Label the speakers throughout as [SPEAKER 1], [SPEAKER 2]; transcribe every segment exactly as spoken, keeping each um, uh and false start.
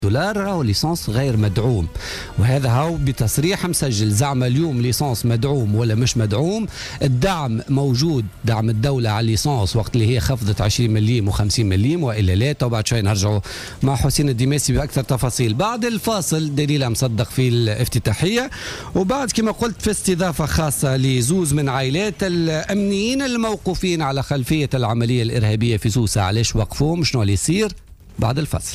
[SPEAKER 1] دولار راهو ليسانس غير مدعوم، وهذا هو بتصريح مسجل. زعما اليوم ليسانس مدعوم ولا مش مدعوم، الدعم موجود، دعم الدولة على الليسانس وقت اللي هي خفضت عشرين مليم وخمسين مليم وإلا لا. وبعد شوي نرجعوا مع حسين الدماسي بأكثر تفاصيل. بعد الفاصل دليل مصدق في الافتتاحية، وبعد كما قلت في استضافة خاصة لزوز من عائلات الأمنيين الموقوفين على خلفية العملية الإرهابية في سوسة. علاش وقفوهم؟ شنو اللي يصير؟ بعد الفاصل.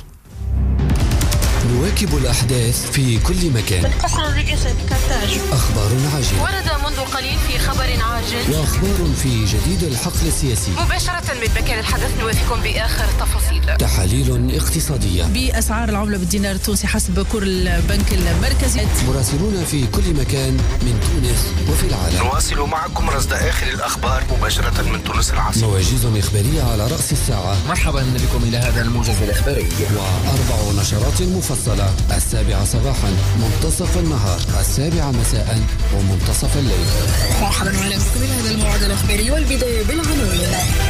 [SPEAKER 1] نواكب الأحداث في كل مكان.
[SPEAKER 2] من قصر الرئاسة كارتاج
[SPEAKER 1] أخبار عاجلة
[SPEAKER 2] ورد منذ قليل في خبر عاجل،
[SPEAKER 1] وأخبار في جديد الحقل السياسي.
[SPEAKER 2] مباشرة من مكان الحدث نوافيكم بآخر التفاصيل.
[SPEAKER 1] تحاليل اقتصادية
[SPEAKER 3] بأسعار العملة بالدينار التونسي حسب كور البنك المركزي.
[SPEAKER 1] مراسلون في كل مكان من تونس وفي العالم.
[SPEAKER 4] نواصل معكم رصد آخر الأخبار مباشرة من تونس العاصمة.
[SPEAKER 1] مواجز إخبارية على رأس الساعة.
[SPEAKER 4] مرحبا بكم إلى هذا الموجز الإخباري.
[SPEAKER 1] وأربع نشرات مفصلة: السابعة صباحا، منتصف النهار، السابعة مساء، ومنتصف الليل.
[SPEAKER 5] مرحبا وأهلا بكم إلى هذا الموعد الإخباري، والبداية بالعناوين.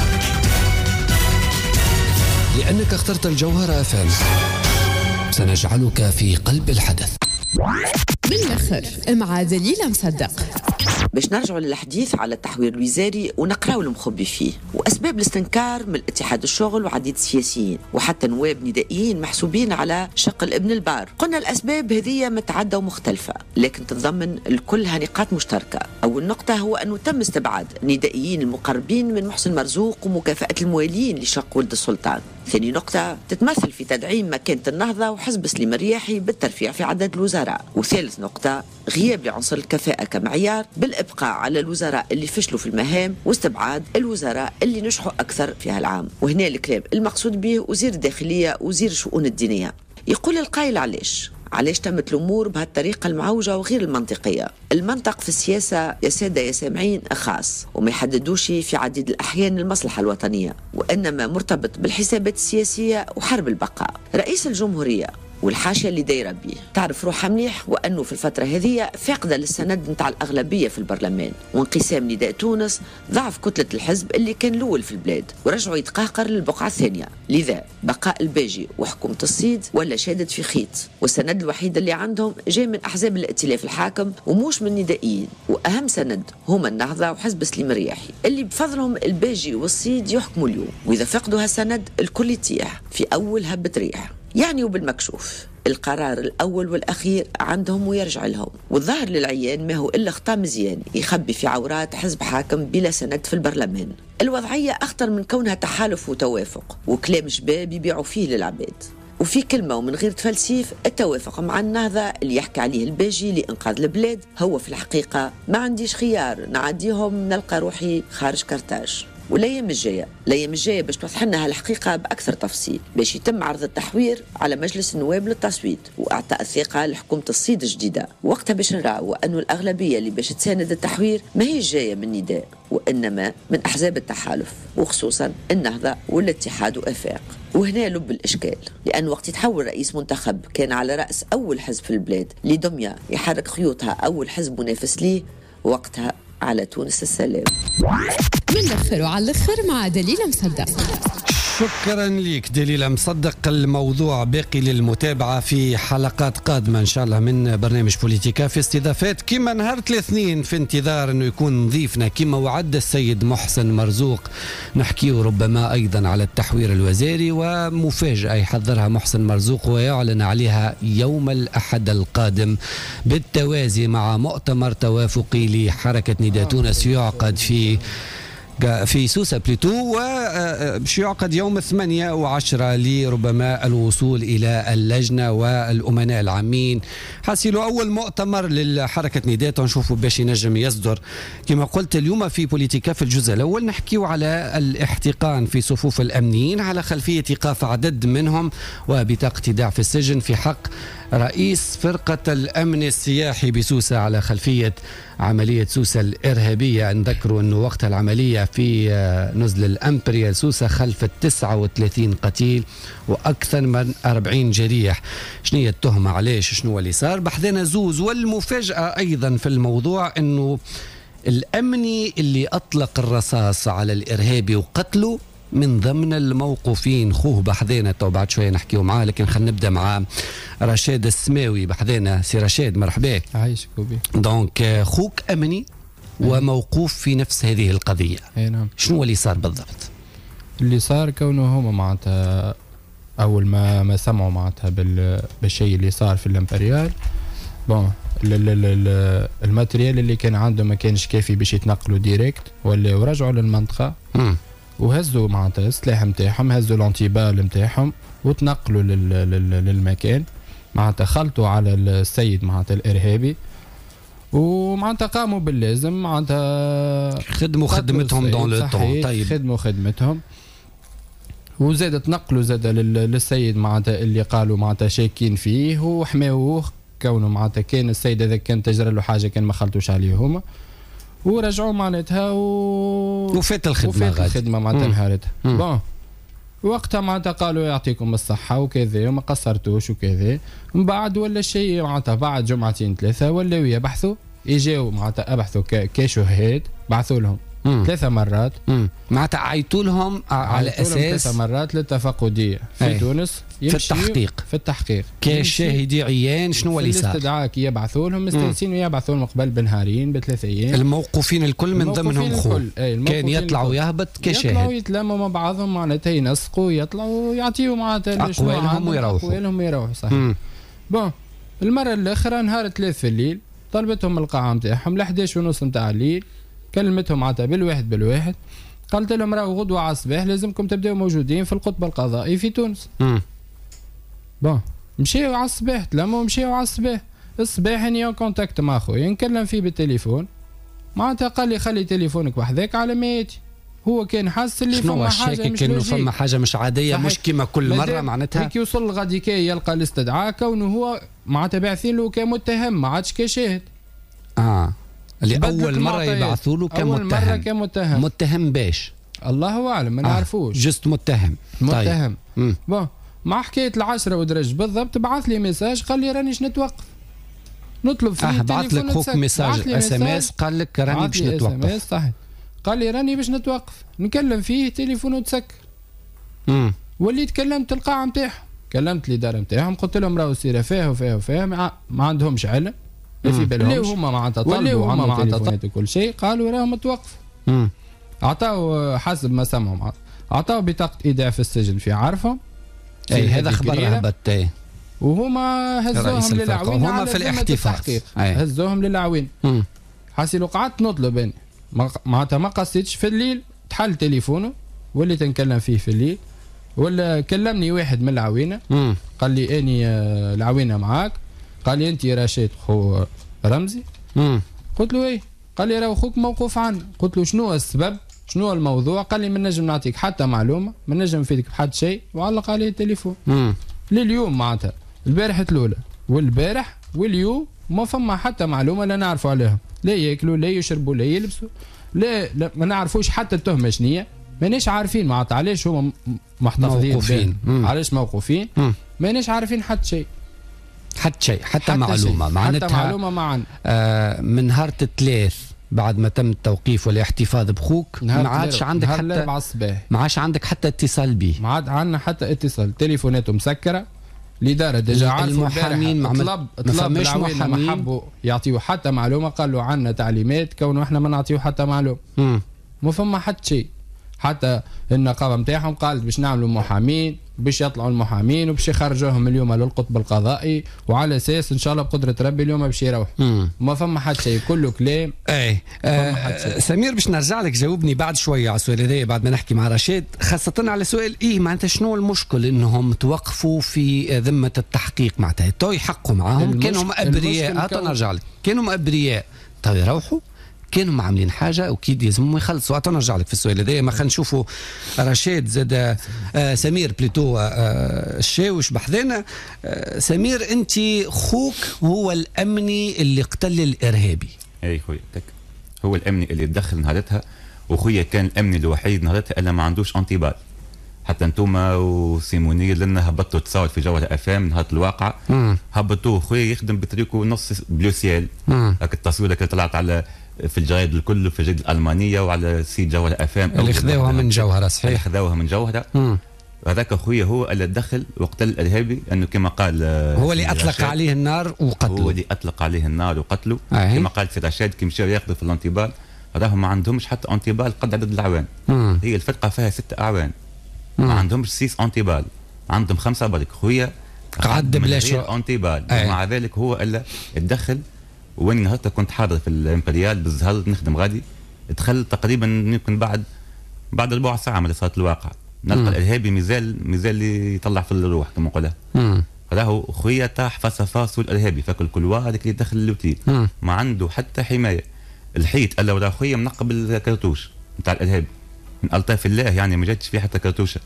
[SPEAKER 1] لأنك اخترت الجوهرة أفام، سنجعلك في قلب الحدث.
[SPEAKER 6] بالآخر مع دليل مصدق.
[SPEAKER 7] باش نرجعوا للحديث على التحوير الوزاري ونقراو المخبي فيه وأسباب الاستنكار من الاتحاد الشغل وعديد السياسيين وحتى نواب ندائيين محسوبين على شق الابن البار. قلنا الأسباب هذه متعدة ومختلفة، لكن تتضمن الكلها نقاط مشتركة. أول نقطة هو أنه تم استبعاد ندائيين المقربين من محسن مرزوق ومكافأة الموالين لشق ولد السلطان. ثاني نقطة تتمثل في تدعيم مكانة النهضة وحزب سليم الرياحي بالترفيع في عدد الوزراء. وثالث نقطة غياب لعنصر الكفاءة كمعيار بالإبقاء على الوزراء اللي فشلوا في المهام واستبعاد الوزراء اللي نجحوا أكثر في هالعام. وهنا الكلام المقصود به وزير الداخلية وزير الشؤون الدينية. يقول القائل علاش علاش تمت الأمور بهالطريقة المعوجة وغير المنطقية؟ المنطق في السياسة يا سادة يا سامعين خاص، وما يحددوش في عديد الأحيان المصلحة الوطنية، وإنما مرتبط بالحسابات السياسية وحرب البقاء. رئيس الجمهورية والحاشية اللي دايرة بيه تعرف روحها مليح، وأنه في الفترة هذه فاقدة للسند نتاع الأغلبية في البرلمان، وانقسام نداء تونس ضعف كتلة الحزب اللي كان الأول في البلاد ورجعوا يتقهقر للبقعة الثانية. لذا بقاء الباجي وحكومة الصيد ولا شادد في خيط، والسند الوحيد اللي عندهم جاي من أحزاب الائتلاف الحاكم وموش من ندائيين، وأهم سند هما النهضة وحزب سليم الرياحي اللي بفضلهم الباجي والصيد يحكموا اليوم، وإذا فقدوا هالسند الكل يطيح في أول هبة ريح. يعني وبالمكشوف القرار الأول والأخير عندهم ويرجع لهم، والظاهر للعيان ما هو إلا خطأ مزيان يخبي في عورات حزب حاكم بلا سند في البرلمان. الوضعية أخطر من كونها تحالف وتوافق وكلام شباب يبيعوا فيه للعباد. وفي كلمة ومن غير تفلسيف، التوافق مع النهضة اللي يحكي عليه الباجي لإنقاذ البلاد هو في الحقيقة ما عنديش خيار نعديهم نلقى روحي خارج كرتاج. والايام الجايه الايام الجايه باش توضح لنا هالحقيقه باكثر تفصيل، باش يتم عرض التحوير على مجلس النواب للتصويت واعطاء الثقه لحكومه الصيد الجديده. وقتها باش نراو انه الاغلبيه اللي باش تساند التحوير ما هي جايه من نداء، وانما من احزاب التحالف وخصوصا النهضه والاتحاد وافاق. وهنا لب الاشكال، لان وقت يتحول رئيس منتخب كان على راس اول حزب في البلاد لدميه يحرك خيوطها اول حزب منافس ليه، وقتها على تونس السلام.
[SPEAKER 6] من الاخر وعلى الاخر مع دليل مصدق.
[SPEAKER 1] شكرا لك دليل مصدق. الموضوع باقي للمتابعة في حلقات قادمة إن شاء الله من برنامج بوليتيكا، في استضافات كما نهار الاثنين، في انتظار أنه يكون ضيفنا كما وعد السيد محسن مرزوق. نحكيه ربما أيضا على التحوير الوزاري ومفاجأة يحضرها محسن مرزوق ويعلن عليها يوم الأحد القادم بالتوازي مع مؤتمر توافقي لحركة نداء تونس يعقد في في سوسة بليتو، وباش يعقد يوم ثمانية وعشرة لربما الوصول إلى اللجنة والأمناء العامين. حاسيلوا أول مؤتمر للحركة نداء نشوفوا باش ينجم يصدر. كما قلت اليوم في بوليتيكا في الجزء الأول نحكيو على الاحتقان في صفوف الأمنيين على خلفية إيقاف عدد منهم وبطاقة ايداع في السجن في حق رئيس فرقة الأمن السياحي بسوسة على خلفية عملية سوسة الإرهابية. نذكروا أنه وقت العملية في نزل الأمبريال سوسة خلفت تسعة وثلاثين قتيل وأكثر من أربعين جريح. شنو هي التهمة؟ علاش؟ شنو اللي صار؟ بحثنا زوز. والمفاجأة أيضا في الموضوع أنه الأمني اللي أطلق الرصاص على الإرهابي وقتله من ضمن الموقوفين. خوه بحذينا تو بعد شويه نحكيو معاه، لكن خلينا نبدا مع رشاد السماوي بحذينا. سي رشاد مرحبا.
[SPEAKER 8] عايشك وبي.
[SPEAKER 1] دونك خوك امني وموقوف في نفس هذه القضيه.
[SPEAKER 8] اي نعم.
[SPEAKER 1] شنو اللي صار بالضبط؟
[SPEAKER 8] اللي صار كونه هما معناتها اول ما ما سمعوا معناتها بالشيء اللي صار في الامبريال، بون الماتريال اللي كان عنده ما كانش كافي باش يتنقلوا ديريكت، ولا ورجعوا للمنطقه م. وهزوا معناتها السلاح نتاعهم، هزوا الانتيبال نتاعهم وتنقلوا للمكان، معناتها خلطوا على السيد معناتها الارهابي، ومعناتها قاموا باللازم، معناتها
[SPEAKER 1] خدموا خدمتهم دون لو طون.
[SPEAKER 8] طيب خدموا خدمتهم وزاد تنقلوا زاد للسيد معناتها اللي قالوا معناتها شاكين فيه وحماوه، كونه معناتها كان السيد هذا كان تجرى له حاجه كان ما خلطوش عليه هما، ورجعوا معناتها و...
[SPEAKER 1] وفات الخدمه
[SPEAKER 8] وفات الخدمه معناتها نهارتها. بون وقتها معناتها قالوا يعطيكم الصحه وكذا وما قصرتوش وكذا. من بعد ولا الشيء معناتها بعد جمعتين ثلاثه ولاو يبحثوا، يجاو معناتها ابحثوا كشهاد، بعثوا لهم مم. ثلاثة مرات
[SPEAKER 1] معناتها عيطوا لهم على اساس
[SPEAKER 8] ثلاثة مرات للتفقديه في أي. تونس
[SPEAKER 1] في التحقيق
[SPEAKER 8] في التحقيق
[SPEAKER 1] كشاهدي عيان. شنو اللي صار؟
[SPEAKER 8] الاستدعاء يبعثوا لهم مستانسين ويبعثوا لهم قبل بنهارين بثلاث ايام.
[SPEAKER 1] الموقوفين الكل من ضمنهم خو كان يطلع ويهبط كشاهد،
[SPEAKER 8] يطلعوا يتلموا مع بعضهم معناتها ينسقوا يطلعوا يعطيوا معناتها
[SPEAKER 1] اقوالهم ويروحوا
[SPEAKER 8] اقوالهم ويروحوا صحيح. بون المره الاخرى نهار ثلاث في الليل طلبتهم القاعه نتاعهم ل إحدى عشر ونص نتاع الليل، كلمتهم معناتها بالواحد بالواحد، قالت لهم راهو غدوه على الصباح لازمكم تبداو موجودين في القطب القضائي في تونس. امم بون مشيو على الصباح، تلموا مشيو على الصباح. الصباح اني كونتاكت مع خويا نكلم فيه بالتليفون، معناتها قال لي خلي تليفونك بحذاك على ما ياتي. هو كان حاس اللي فما حاجه مش
[SPEAKER 1] كانه فما حاجه مش عاديه صحيح. مش كيما كل مره معناتها
[SPEAKER 8] هيك يوصل غادي كي يلقى الاستدعاء كونه هو معناتها باعثين له كمتهم ما عادش كشاهد.
[SPEAKER 1] اه اللي اول مره يبعثوا له كمتهم.
[SPEAKER 8] اول مره كمتهم.
[SPEAKER 1] متهم باش
[SPEAKER 8] الله اعلم ما نعرفوش.
[SPEAKER 1] آه. جست متهم.
[SPEAKER 8] متهم.
[SPEAKER 1] طيب.
[SPEAKER 8] بون مع حكايه العشرة ودرج بالضبط بعث لي ميساج قال لي رانيش نتوقف نطلب فيه
[SPEAKER 1] اه بعث لك خوك ميساج اس ام اس قال لك راني باش نتوقف.
[SPEAKER 8] صحيح قال لي راني باش نتوقف، نكلم فيه تليفونه تسكر.
[SPEAKER 1] امم
[SPEAKER 8] وليت كلمت القاعه نتاعهم، كلمت الاداره نتاعهم قلت لهم راهو السيره فيها وفيها وفيها ما, ما عندهمش علم ما في بالهمش، هما معناتها طلبوا هما معناتها كل شيء قالوا راهم متوقف.
[SPEAKER 1] امم
[SPEAKER 8] عطاو حسب ما سمعوا عطاو بطاقه ايداع في السجن في عارفهم.
[SPEAKER 1] اي هذا خبر هبط.
[SPEAKER 8] وهما هزوهم للعوين
[SPEAKER 1] هما في الاحتفاظ
[SPEAKER 8] هزوهم للعوين. حاسيلو قعدت نطلب اني معناتها ما قصيتش في الليل تحل تليفونه وليت نكلم فيه في الليل، ولا كلمني واحد من العوينه قال لي اني العوينه معاك، قال لي انت رشيد خو رمزي.
[SPEAKER 1] مم.
[SPEAKER 8] قلت له ايه، قال لي راهو خوك موقوف عنه. قلت له شنو السبب شنو الموضوع؟ قال لي ما نجم نعطيك حتى معلومه، ما نجم نفيدك بحد شيء، وعلق عليه التليفون.
[SPEAKER 1] مم.
[SPEAKER 8] لليوم معناتها البارح الاولى والبارح واليوم ما فما حتى معلومه لا نعرفوا عليهم، لا ياكلوا لا يشربوا لا يلبسوا لا, لا ما نعرفوش حتى التهمه شنية، مانيش عارفين معناتها علاش هما محتفظين
[SPEAKER 1] موقوفين،
[SPEAKER 8] علاش موقوفين، مانيش عارفين حتى شيء
[SPEAKER 1] حتى شيء حتى, حتى معلومه
[SPEAKER 8] معناتها حتى معلومه معنا.
[SPEAKER 1] آه من نهار الثلاث بعد ما تم التوقيف والاحتفاظ بخوك ما عادش عندك حتى ما عادش عندك حتى اتصال به،
[SPEAKER 8] ما عاد عندنا حتى اتصال، تليفوناته مسكره. الاداره ديجا عارفوا
[SPEAKER 1] المحامين
[SPEAKER 8] طلب طلب العوين ما حبوا يعطيو حتى معلومه، قالوا عندنا تعليمات كونه احنا ما نعطيو حتى معلومه. ما فما حتى شيء، حتى النقابه نتاعهم قالت باش نعملوا محامين باش يطلعوا المحامين وباش يخرجوهم اليوم للقطب القضائي، وعلى اساس ان شاء الله بقدره ربي اليوم باش يروحوا. ما فما حتى شيء كله كلام.
[SPEAKER 1] اي آه سمير باش نرجع لك جاوبني بعد شويه على السؤال هذا بعد ما نحكي مع رشيد، خاصه على سؤال ايه معناتها شنو المشكل انهم توقفوا في ذمه التحقيق معناتها تو يحقوا معاهم، كانوا ابرياء هات نرجع لك كانوا ابرياء تو يروحوا كانوا ما عاملين حاجه واكيد لازمهم يخلصوا. اعطونا نرجع لك في السؤال هذا ما خلينا نشوفوا رشيد زاد آه سمير بليتو آه الشاوش بحذنا. آه سمير انت خوك هو الامني اللي قتل الارهابي.
[SPEAKER 9] اي خويا هو الامني اللي تدخل نهارتها، وخويا كان الامني الوحيد نهارتها اللي ما عندوش انتيبال. حتى انتوما وسيموني لنا هبطوا تصاور في جوله افام نهار الواقع، هبطوه خويا يخدم بطريقه نص بلوسيال. هاك التصويره اللي طلعت على في الجرايد الكل وفي الجرايد الالمانيه وعلى سيت جوهره اف ام
[SPEAKER 1] اللي خذوها من جوهره. صحيح
[SPEAKER 9] اللي خذوها من جوهره. هذاك اخويا هو اللي دخل وقتل الارهابي، انه كما قال
[SPEAKER 1] هو اللي اطلق عليه النار وقتله.
[SPEAKER 9] هو اللي اطلق عليه النار وقتله.
[SPEAKER 1] آه.
[SPEAKER 9] كما قال سي رشاد كي مشاو ياخذوا في الانتيبال راهم ما عندهمش حتى انتيبال قد عدد الاعوان.
[SPEAKER 1] مم.
[SPEAKER 9] هي الفرقه فيها ست اعوان.
[SPEAKER 1] مم.
[SPEAKER 9] ما عندهمش سيس انتيبال، عندهم خمسه برك. خويا
[SPEAKER 1] قعد بلا شو
[SPEAKER 9] انتيبال. ومع ذلك هو الا تدخل. وين نهارتها كنت حاضر في الامبريال بالزهر نخدم غادي، دخل تقريبا يمكن بعد بعد ربع ساعه من صارت الواقع نلقى الارهابي مازال مازال يطلع في الروح كما نقولها. راهو خويا طاح فاس فاس الارهابي فاك الكلوار هذاك اللي دخل اللوتيل ما عنده حتى حمايه. الحيط الا وراه خويا منقب الكرتوش نتاع الارهابي من الطاف الله، يعني ما جاتش فيه حتى كرتوشه.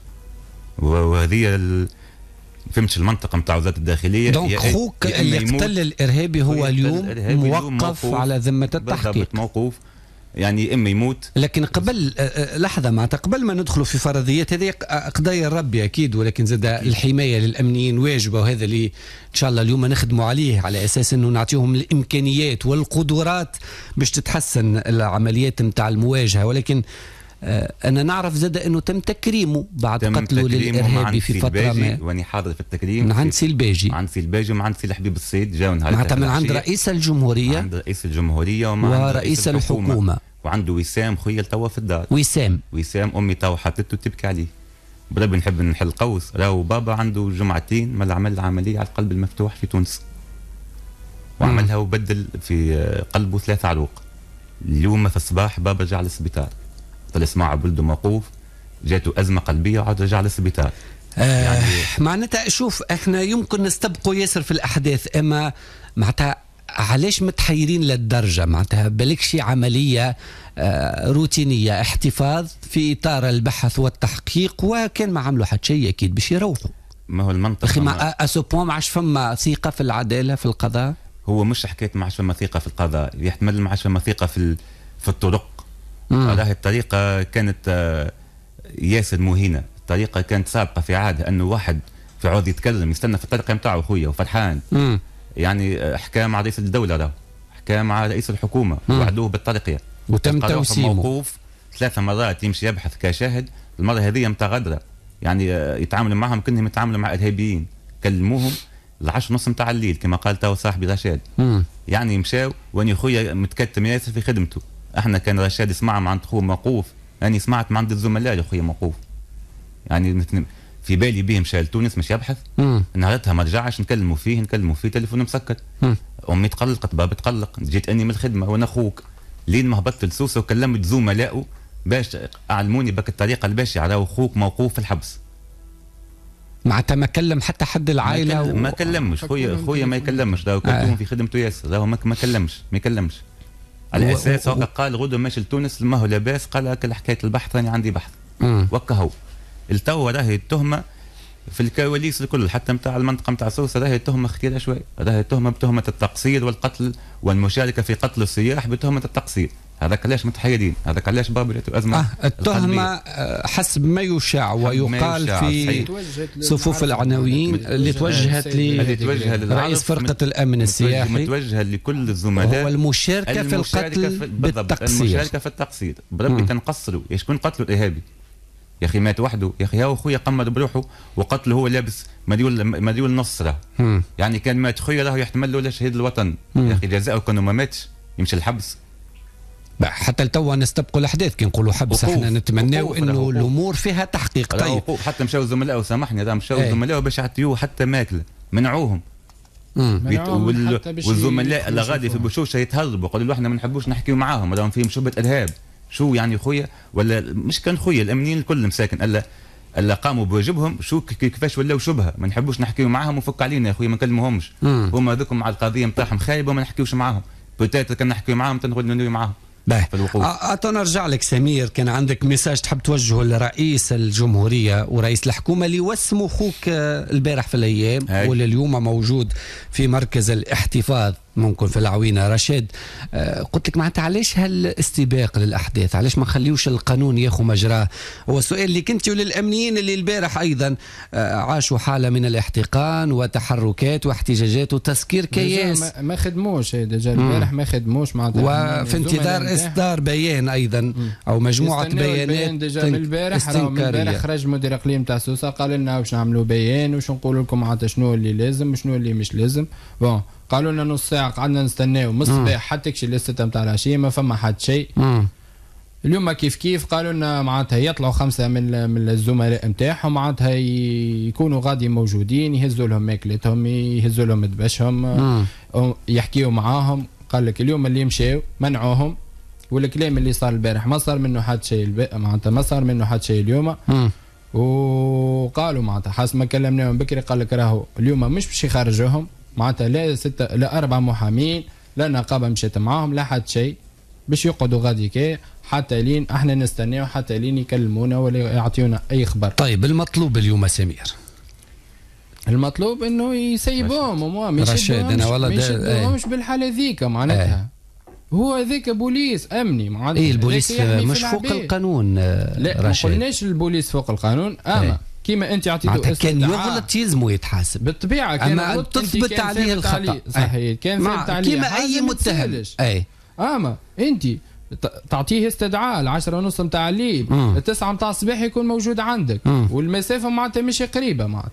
[SPEAKER 9] وهذه ال... فهمتش المنطقه نتاع وزاره الداخليه.
[SPEAKER 1] دونك خوك اللي قتل الارهابي هو اليوم موقف على ذمه التحقيق،
[SPEAKER 9] موقوف يعني اما يموت.
[SPEAKER 1] لكن قبل لحظه معناتها قبل ما ندخلوا في فرضيات هذه قضايا ربي اكيد، ولكن زاد الحمايه للامنيين واجبه، وهذا اللي ان شاء الله اليوم نخدموا عليه على اساس انه نعطيهم الامكانيات والقدرات باش تتحسن العمليات نتاع المواجهه. ولكن انا نعرف زاد انه تم تكريمه بعد قتله للارهابي في فتره ما.
[SPEAKER 9] واني حاضر في التكريم
[SPEAKER 1] من عند سي الباجي،
[SPEAKER 9] عند سي الباجي ومن عند سي حبيب السيد. جاوا نهار
[SPEAKER 1] معناتها من عند رئيس الجمهوريه
[SPEAKER 9] عند رئيس الجمهوريه ومع
[SPEAKER 1] ورئيس الحكومه, الحكومة.
[SPEAKER 9] وعنده وسام خويا توا في الدار.
[SPEAKER 1] وسام
[SPEAKER 9] وسام امي توا حطته تبكي عليه. بربي نحب نحل قوس. راهو بابا عنده جمعتين ما عمل العمليه على القلب المفتوح في تونس وعملها وبدل في قلبه ثلاثة عروق. اليوم في الصباح بابا رجع للسبيطار، طلع سمع ولده موقوف، جاته ازمه قلبيه وعاد رجع للسبيطار.
[SPEAKER 1] آه يعني معناتها شوف احنا يمكن نستبقوا ياسر في الاحداث، اما معناتها علاش متحيرين للدرجه؟ معناتها بالك شي عمليه آه روتينيه احتفاظ في اطار البحث والتحقيق، وكان ما عملوا حتى شيء اكيد باش يروحوا.
[SPEAKER 9] ما هو المنطق
[SPEAKER 1] اخي ما اسو بوان ما عادش فما ثقه في العداله في القضاء.
[SPEAKER 9] هو مش حكايه ما عادش فما ثقه في القضاء، يحتمل ما عادش فما ثقه في في الطرق. راهي الطريقه كانت ياسر مهينه، الطريقه كانت سابقه في عاده انه واحد في عوض يتكلم يستنى في الطريقه نتاعو خويا وفرحان.
[SPEAKER 1] مم.
[SPEAKER 9] يعني حكى مع رئيس الدوله، راه حكى مع رئيس الحكومه وعدوه بالطريقه
[SPEAKER 1] وتم توسيمه.
[SPEAKER 9] موقوف ثلاث مرات يمشي يبحث كشاهد، المره هذه متغدره يعني يتعاملوا معهم كانهم يتعاملوا مع ارهابيين. كلموهم العشر ونص نتاع الليل كما قال تو صاحبي رشاد.
[SPEAKER 1] مم.
[SPEAKER 9] يعني مشاو واني خويا متكتم ياسر في خدمته. احنا كان رشاد يسمع مع عند خوه موقوف، يعني سمعت مع عند الزملاء يا خويا موقوف. يعني في بالي به مشى لتونس مش يبحث. نهارتها ما رجعش، نكلموا فيه نكلموا فيه تليفونه مسكر.
[SPEAKER 1] مم.
[SPEAKER 9] امي تقلقت، بابا تقلق، جيت اني من الخدمه وانا اخوك لين ما هبطت لسوسه وكلمت زملائه باش اعلموني بك الطريقه اللي باش يراو اخوك موقوف في الحبس.
[SPEAKER 1] معناتها ما كلم حتى حد العائله
[SPEAKER 9] ما, كل...
[SPEAKER 1] و...
[SPEAKER 9] ما كلمش خويا خويا ما يكلمش، راهو كلموهم في خدمته ياسر، راهو ما, ما كلمش ما يكلمش على و... اساس و... قال غدوه ماشي لتونس ما هو لاباس، قال هكا حكايه البحث راني عندي بحث. وكا هو التو راهي التهمه في الكواليس الكل حتى نتاع المنطقه نتاع سوسه، راهي التهمه خطيره شوي، راهي التهمه بتهمه التقصير والقتل والمشاركه في قتل السياح بتهمه التقصير. هذاك علاش متحيرين، هذاك علاش بابا جاته ازمه.
[SPEAKER 1] آه التهمه حسب ما يشاع ويقال في صفوف العناوين اللي توجهت لرئيس فرقه الامن السياحي،
[SPEAKER 9] متوجهه لكل الزملاء،
[SPEAKER 1] هو المشاركه في القتل بالتقصير.
[SPEAKER 9] المشاركه في التقصير بربي تنقصروا شكون قتلوا الارهابي يا اخي، مات وحده يا اخي، هو خويا قمر بروحه وقتله هو لابس مديول مديول نصره. يعني كان مات خويا راهو يحتمل له شهيد الوطن. يا اخي جزاؤه كانوا ما ماتش يمشي الحبس.
[SPEAKER 1] حتى لتوا نستبقوا الاحداث كي نقولوا حبس، احنا نتمناو انه الامور فيها تحقيق. طيب
[SPEAKER 9] حتى مشاو زملائه سامحني راه مشاو زملائه باش يعطيوه حتى ماكله، منعوهم. وال... والزملاء اللي غادي في بشوشه يتهربوا قالوا له احنا ما نحبوش نحكيو معاهم راهم فيهم شبهه ارهاب. شو يعني خويا ولا مش كان خويا الامنيين الكل مساكن الا الا قاموا بواجبهم، شو كيفاش ولاو شبهه ما نحبوش نحكيو معاهم وفك علينا يا خويا ما نكلموهمش. هما هذوكم مع القضيه نتاعهم خايبه وما نحكيوش معاهم، بوتيت كان نحكيو معاهم تنقول ندوي معاهم.
[SPEAKER 1] أعطى نرجع لك سمير، كان عندك ميساج تحب توجهه لرئيس الجمهورية ورئيس الحكومة اللي وسموا أخوك البارح في الأيام واللي اليوم موجود في مركز الاحتفاظ ممكن في العوينة. رشاد آه قلت لك معناتها علاش هالاستباق للأحداث؟ علاش ما خليوش القانون ياخو مجراه؟ هو سؤال اللي كنت وللأمنيين اللي البارح أيضا آه عاشوا حالة من الاحتقان وتحركات واحتجاجات وتسكير كياس.
[SPEAKER 8] ما خدموش ديجا البارح، ما خدموش معناتها،
[SPEAKER 1] وفي انتظار إصدار بيان أيضا مم. أو مجموعة بيانات
[SPEAKER 8] ديجا من البارح. من البارح خرج مدير إقليم تاع سوسة قال لنا واش نعملوا بيان وش نقول لكم معناتها شنو اللي لازم وشنو اللي مش لازم. بون قالوا لنا نص ساعة قعدنا نستناو من الصباح حتى كشي للستة نتاع العشية ما فما حد شيء. اليوم كيف كيف قالوا لنا معناتها يطلعوا خمسة من من الزملاء نتاعهم معناتها يكونوا غادي موجودين، يهزوا لهم ماكلتهم، يهزوا لهم دبشهم، يحكيوا معاهم. قال لك اليوم اللي مشاو منعوهم، والكلام اللي صار البارح ما صار منه حد شيء، معناتها ما صار منه حد شيء اليوم. وقالوا معناتها حسب ما كلمناهم بكري قال لك راهو اليوم مش باش يخرجوهم، معناتها لا ستة لا أربع محامين لا نقابة مشيت معاهم لا حد شيء، باش يقعدوا غادي كي حتى لين احنا نستناو حتى لين يكلمونا ولا يعطيونا أي خبر.
[SPEAKER 1] طيب المطلوب اليوم سمير؟
[SPEAKER 8] المطلوب إنه يسيبوهم وما مش
[SPEAKER 1] رشاد أنا والله
[SPEAKER 8] مش بالحالة ذيك معناتها. ايه. هو ذاك بوليس أمني معناتها.
[SPEAKER 1] إيه البوليس مش فوق القانون.
[SPEAKER 8] لا ما قلناش البوليس فوق القانون، أما ايه. كيما انت عطيته
[SPEAKER 1] كان يغلط يلزمو يتحاسب
[SPEAKER 8] بالطبيعه، كان
[SPEAKER 1] اما تثبت عليه الخطا
[SPEAKER 8] صحيح، كان ثابت عليه
[SPEAKER 1] كيما اي متهم. اي
[SPEAKER 8] اما انت تعطيه استدعاء العشرة ونص نتاع الليل، التسعة نتاع الصباح يكون موجود عندك، مم. والمسافه معناتها مش قريبه معناتها.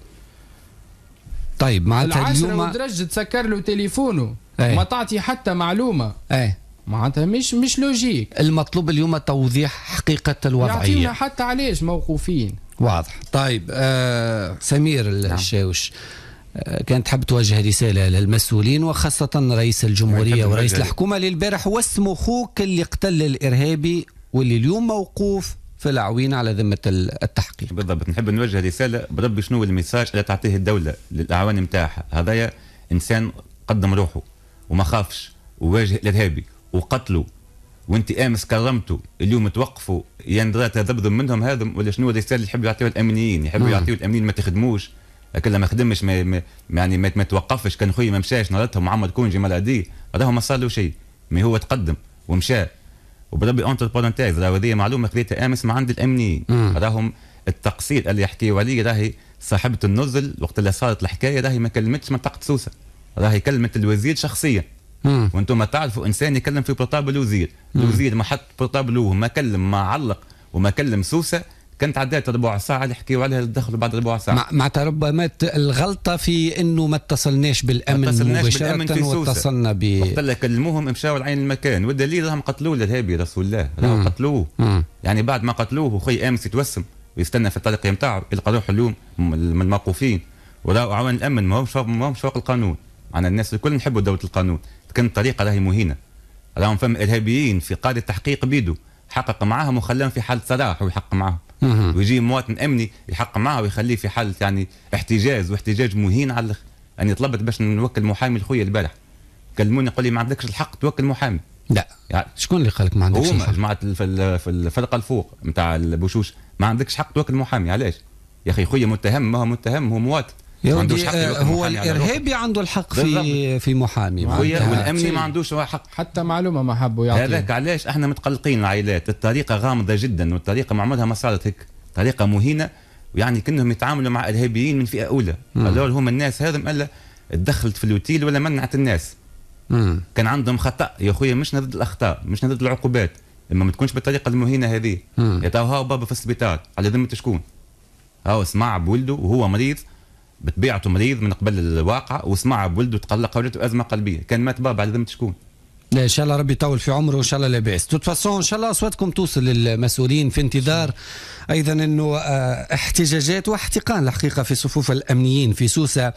[SPEAKER 1] طيب معناتها
[SPEAKER 8] العشرة اليوم ودرجه تسكر له تليفونه وما تعطي حتى معلومه.
[SPEAKER 1] اي
[SPEAKER 8] معناتها مش مش لوجيك.
[SPEAKER 1] المطلوب اليوم توضيح حقيقه الوضعيه،
[SPEAKER 8] يعطينا حتى علاش موقوفين.
[SPEAKER 1] واضح. طيب آه سمير الشاوش، آه كانت تحب توجه رسالة للمسؤولين وخاصة رئيس الجمهورية ورئيس الحكومة اللي البارح واسمه خوك اللي قتل الإرهابي واللي اليوم موقوف في العوينة على ذمة التحقيق.
[SPEAKER 9] بالضبط، نحب نوجه رسالة بربي شنو الميساج اللي تعطيه الدولة للأعوان متاعها. هذايا إنسان قدم روحه وما خافش وواجه الإرهابي وقتله، وانت امس كرمته، اليوم توقفوا يندرى تذبذب منهم هذا، ولا شنو الرساله اللي يحبوا يعطيوها الامنيين؟ يحبوا يعطيوا الامنيين ما تخدموش، كلا ما خدمش ما, ما يعني ما, ما توقفش، كان خويا ما مشاش نهارتها معمر كونجي مالادي، هذا ما صار له شيء، ما هو تقدم ومشى. وبربي اونتر بارونتيز راهو هذه معلومه خذيتها امس مع عند الامنيين، راهم التقصير اللي يحكيوا عليه راهي صاحبه النزل وقت اللي صارت الحكايه راهي ما كلمتش منطقه سوسه، راهي كلمت الوزير شخصيا. وانتم تعرفوا انسان يكلم في بروطاب الوزير، الوزير ما حط بروطاب له، ما كلم ما علق وما كلم سوسه، كانت عدات ربع ساعه اللي حكيوا عليها الدخل بعد ربع ساعه.
[SPEAKER 1] معناتها ربما الغلطه في انه ما اتصلناش بالامن مباشره واتصلنا ب
[SPEAKER 9] وقت اللي كلموهم مشاو لعين المكان، والدليل راهم قتلوه الارهابي رسول الله، راهم قتلوه. مم. يعني بعد ما قتلوه وخي امس يتوسم ويستنى في الطريق نتاعو يلقى روحه اليوم من الموقوفين، وراهو عوان الامن ما همش ما همش فوق القانون. انا الناس الكل نحبوا دوله القانون، كانت طريقه راهي مهينه، راهم فهم ارهابيين في قاده التحقيق بيدو حقق معاهم وخلاهم في حاله سراح ويحقق معاهم، ويجي مواطن امني يحقق معاه ويخليه في حاله يعني احتجاز، واحتجاج مهين على الاخر. يعني طلبت باش نوكل محامي لخويا البارح، كلموني قال لي ما عندكش الحق توكل محامي.
[SPEAKER 1] لا يعني شكون اللي قال لك ما عندكش الحق؟
[SPEAKER 9] هما جماعه في الفرقه الفوق نتاع البوشوش، ما عندكش حق توكل محامي. علاش يا اخي؟ خويا متهم، ما هو متهم، هو مواطن،
[SPEAKER 1] ما عندوش حق. هو الارهابي عنده الحق في في محامي،
[SPEAKER 9] والامني ما عندوش حق.
[SPEAKER 8] حتى معلومه ما حبوا يعطيها.
[SPEAKER 9] هذاك علاش احنا متقلقين العائلات، الطريقه غامضه جدا، والطريقه ما عمرها ما صارت هيك، طريقه مهينه، ويعني كانهم يتعاملوا مع ارهابيين من فئه اولى. قالوا لهم الناس هذم الا تدخلت في الوتيل ولا منعت الناس. مم. كان عندهم خطا يا خويا، مش ضد الاخطاء، مش ضد العقوبات، اما ما تكونش بالطريقه المهينه هذه. يا تو هاو بابا في السبيطار على ذمه شكون؟ هاو سمع بولده وهو مريض، بطبيعته مريض من قبل الواقع، وسمع بولده تقلق وجدته ازمه قلبيه، كان مات بابا على ذمه شكون؟
[SPEAKER 1] لا ان شاء الله ربي يطول في عمره وان شاء الله لاباس. توت فاسون ان شاء الله اصواتكم توصل للمسؤولين في انتظار ايضا انه احتجاجات واحتقان الحقيقه في صفوف الامنيين في سوسه،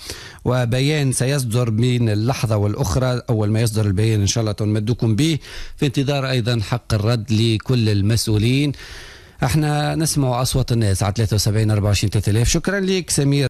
[SPEAKER 1] وبيان سيصدر بين اللحظه والاخرى. اول ما يصدر البيان ان شاء الله تمدكم به، في انتظار ايضا حق الرد لكل المسؤولين. احنا نسمع اصوات الناس على ثلاثة وسبعين أربعة وعشرين ثلاثة آلاف. شكرا لك سمير.